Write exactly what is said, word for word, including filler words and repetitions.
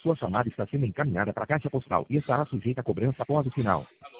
Sua chamada está sendo encaminhada para a caixa postal e estará sujeita a cobrança após o sinal.